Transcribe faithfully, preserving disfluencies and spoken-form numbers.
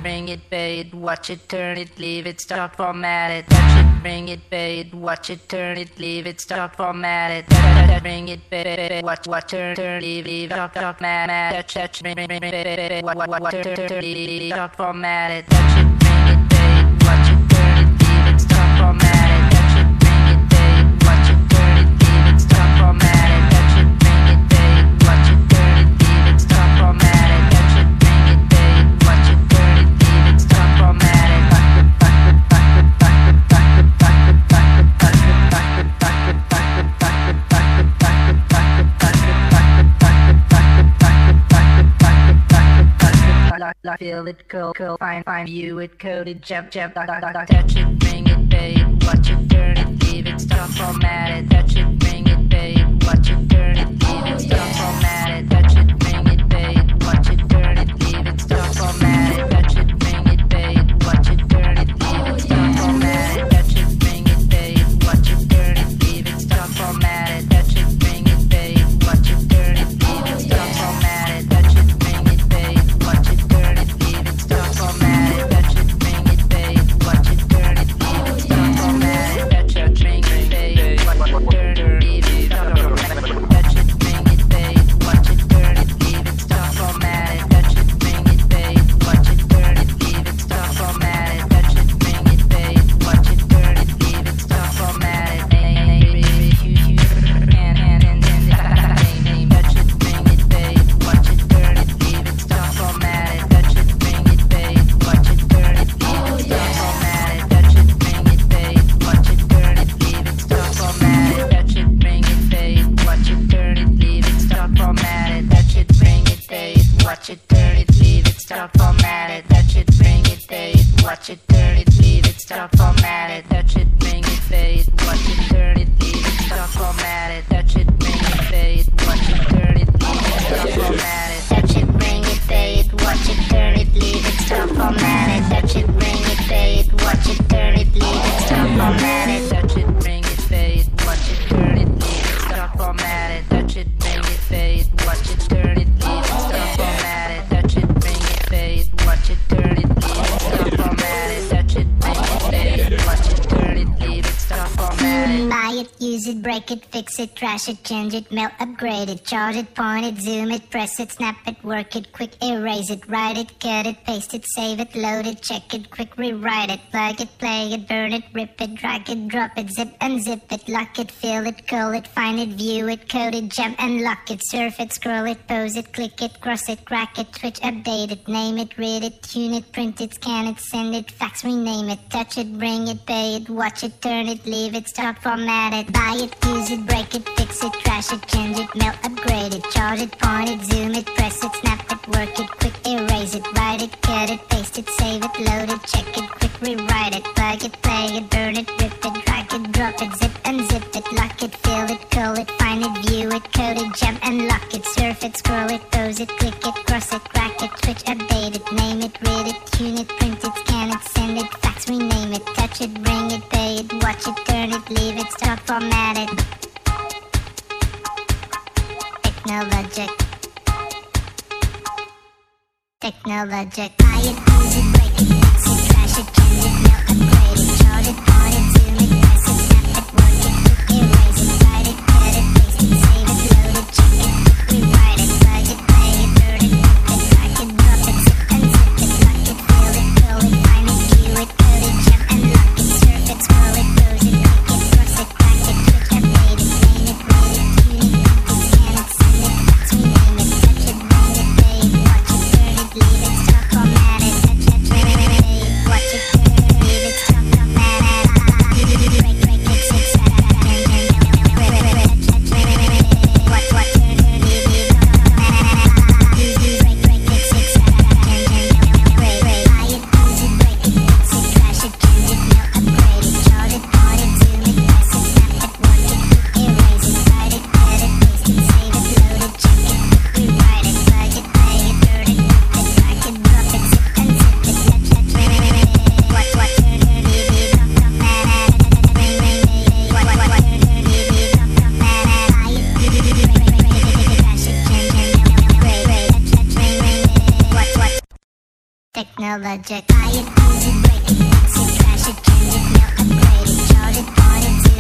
bring it, pay it, watch it, turn it, leave it, start, format it. Touch it, bring it, pay it, watch it, turn it, leave it, start, format it. Touch it, bring it, pay it, watch, watch, turn, turn, leave, leave, start, format it. Touch, touch, bring, bring, bring, pay it, watch, watch, turn, turn, leave, leave, start, format it. Touch it, bring it, pay it, watch it, turn it, leave it, start, format it. Touch it, bring it, pay it, watch it, turn it, leave it, start, format it. Touch it, bring it, pay it, watch it, turn it, leave it, start, format it. Touch it, bring it, pay it, watch it, turn it, leave it, start, format it. Feel it, curl, curl, fine, fine, view it, coded, jump, jump, dot, dot, dot, touch it, bring it, pay it, watch it, turn it, leave it, stop, format it, touch it, bring it, pay it, watch it, turn it, leave it, stop, format it, touch it, bring it, pay it, watch it, turn it, leave it, stop, format it, touch it, bring it, pay it, watch it, turn it, leave it, stop, format it, touch it, bring it, pay it, watch it, turn it, leave it, stop, format it, touch it, bring it, pay it, watch it, turn it, leave it, stop, format it, touch it, bring it, pay it, watch it, turn it, leave it, stop, format it, touch it, bring it, pay it, watch it, turn it, leave it, stop, format it, touch it, bring it, pay it, watch it, turn it, leave it, stop, format it, touch it, bring it, pay it, watch it, turn it, leave it, stop, format it, touch it, bring it, pay it, watch it, turn it, leave it, stop, format it, touch it, bring it, pay it, watch it, turn it, leave it, stop, format it. Watch it, turn it, leave it, stop, format it. Touch it, bring it, pay it. Watch it, turn it, leave it, stop, format it. Touch it, bring it, pay it. Watch it, turn it, leave it, stop, format it. Touch it, bring it, pay it. Watch it, turn it, leave it, stop, format it. Touch it, bring it, pay it. Watch it, turn it, leave it, stop, format it. Touch it, bring it, pay it. Watch it, turn it, leave it, stop, format it. Touch it, bring it, pay it. Watch it, turn it, leave it, stop, format it. Touch it, bring it, pay it. Watch it, turn it, leave it, stop, format it. Touch it, bring it, pay it. Watch it, turn it, leave it, stop, format it. Touch it, bring it, pay it. Watch it, turn it, leave it, stop, format it. Buy it, use it, break it, fix it, trash it, change it, mail, upgrade it, charge it, point it, zoom it, press it, snap it, work it, quick erase it, write it, cut it, paste it, save it, load it, check it, quick rewrite it, plug it, play it, burn it, rip it, drag it, drop it, zip unzip it, lock it, fill it, call it, find it, view it, code it, jump and lock it, surf it, scroll it, pose it, click it, cross it, crack it, switch, update it, name it, read it, tune it, print it, scan it, send it, fax, rename it, touch it, bring it, pay it, watch it, turn it, leave it, start, format it, buy it, use it, break it, fix it, trash it, change it, mail, upgrade it, charge it, point it, zoom it, press it, snap it, work it, quick erase it, write it, cut it, paste it, save it, load it, check it, quick rewrite it, plug it, play it, burn it, rip it, drag it, drop it, zip unzip it, lock it, fill it, call it, find it, view it, code it, jump and lock it, surf it, scroll it, pose it, click it, cross it, crack it, switch, update it, name it, read it, tune it, print it, scan it, send it, fax, rename it, touch it, bring it, pay it, watch it, turn it, leave it, stop, format it. Technologic. Technologic. Buy it, use it, break it, fix it, trash it, change it, mail, upgrade it, charge it, point it, zoom it, press it, snap it, work it, quick erase it, write it, cut it, paste it, save it, load it, check it, quick rewrite it, plug it, play it, burn it, rip it, drag it, drop it, zip unzip it, lock it, fill it, call it, find it, view it, code it, jump and lock it, surf it, scroll it, pose it, click it, cross it, crack it, switch, update it, name it, read it, tune it, print it, scan it, send it, fax, rename it, touch it, bring it, pay it, watch it, turn it, leave it, stop, format it, touch it, bring it, pay it, watch it, turn it, leave it, stop, format it. technologic. Buy it, use it, break it, fix it, trash it, change it, mail, upgrade it, charge it, point it,